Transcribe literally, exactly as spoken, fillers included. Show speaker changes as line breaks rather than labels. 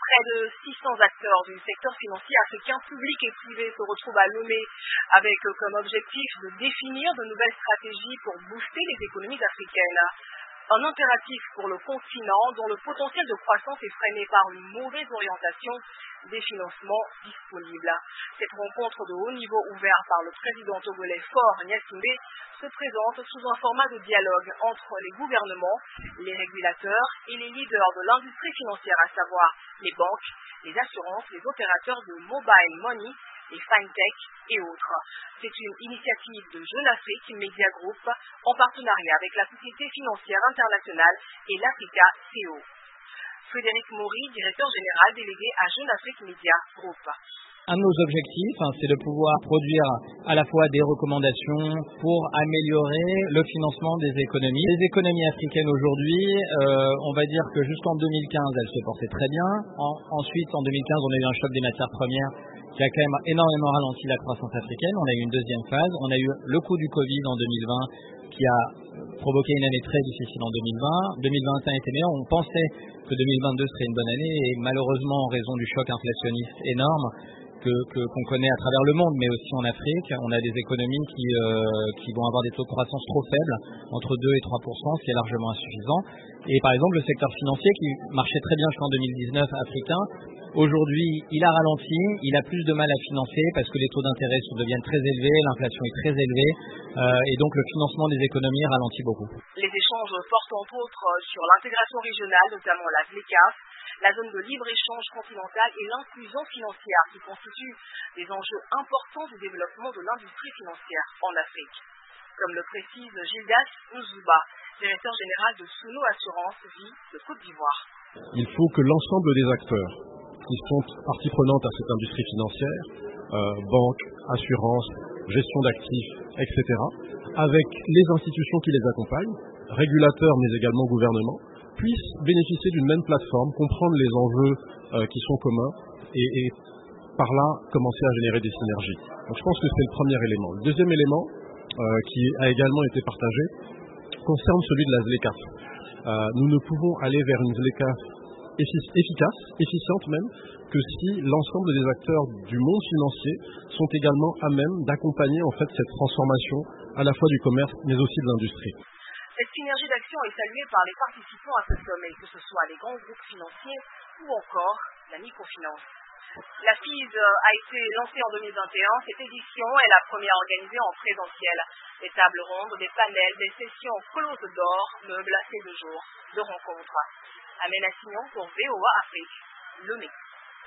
Près de six cents acteurs du secteur financier africain, public et privé, se retrouvent à Lomé avec comme objectif de définir de nouvelles stratégies pour booster les économies africaines. Un impératif pour le continent dont le potentiel de croissance est freiné par une mauvaise orientation des financements disponibles. Cette rencontre de haut niveau ouverte par le président togolais Faure Gnassingbé se présente sous un format de dialogue entre les gouvernements, les régulateurs et les leaders de l'industrie financière, à savoir les banques, les assurances, les opérateurs de mobile money, les fintech et autres. C'est une initiative de Jeune Afrique Media Group en partenariat avec la Société financière internationale et l'Africa C O. Frédéric Maury, directeur général délégué à Jeune Afrique Media Group.
Un de nos objectifs, hein, c'est de pouvoir produire à la fois des recommandations pour améliorer le financement des économies. Les économies africaines aujourd'hui, euh, on va dire que jusqu'en deux mille quinze, elles se portaient très bien. En, ensuite, en deux mille quinze, on a eu un choc des matières premières qui a quand même énormément ralenti la croissance africaine. On a eu une deuxième phase. On a eu le coup du Covid en deux mille vingt qui a provoqué une année très difficile en deux mille vingt. deux mille vingt et un était meilleur. On pensait que deux mille vingt-deux serait une bonne année et malheureusement, en raison du choc inflationniste énorme, que, que, qu'on connaît à travers le monde, mais aussi en Afrique. On a des économies qui, euh, qui vont avoir des taux de croissance trop faibles, entre deux et trois pour cent, ce qui est largement insuffisant. Et par exemple, le secteur financier, qui marchait très bien jusqu'en deux mille dix-neuf, africain, aujourd'hui, il a ralenti, il a plus de mal à financer parce que les taux d'intérêt deviennent très élevés, l'inflation est très élevée, euh, et donc le financement des économies ralentit beaucoup.
Les échanges portent entre autres sur l'intégration régionale, notamment la Z L E C A F, la zone de libre-échange continentale et l'inclusion financière qui constituent des enjeux importants du développement de l'industrie financière en Afrique. Comme le précise Gildas Nzouba, directeur général de Souno Assurance Vie de Côte d'Ivoire.
Il faut que l'ensemble des acteurs qui sont partie prenante à cette industrie financière, euh, banques, assurances, gestion d'actifs, et cetera, avec les institutions qui les accompagnent, régulateurs mais également gouvernements, puissent bénéficier d'une même plateforme, comprendre les enjeux euh, qui sont communs et, et par là commencer à générer des synergies. Donc je pense que c'est le premier élément. Le deuxième élément euh, qui a également été partagé concerne celui de la Z L E C A F. Euh, nous ne pouvons aller vers une Z L E C A F efficace, efficiente même, que si l'ensemble des acteurs du monde financier sont également à même d'accompagner en fait cette transformation à la fois du commerce mais aussi de l'industrie.
Cette synergie d'action est saluée par les participants à ce sommet, que ce soit les grands groupes financiers ou encore la microfinance. La F I S a été lancée en deux mille vingt et un. Cette édition est la première organisée en présentiel. Des tables rondes, des panels, des sessions closes d'or meublent ces deux jours de rencontres. Amène Assignon pour V O A Afrique, Lomé.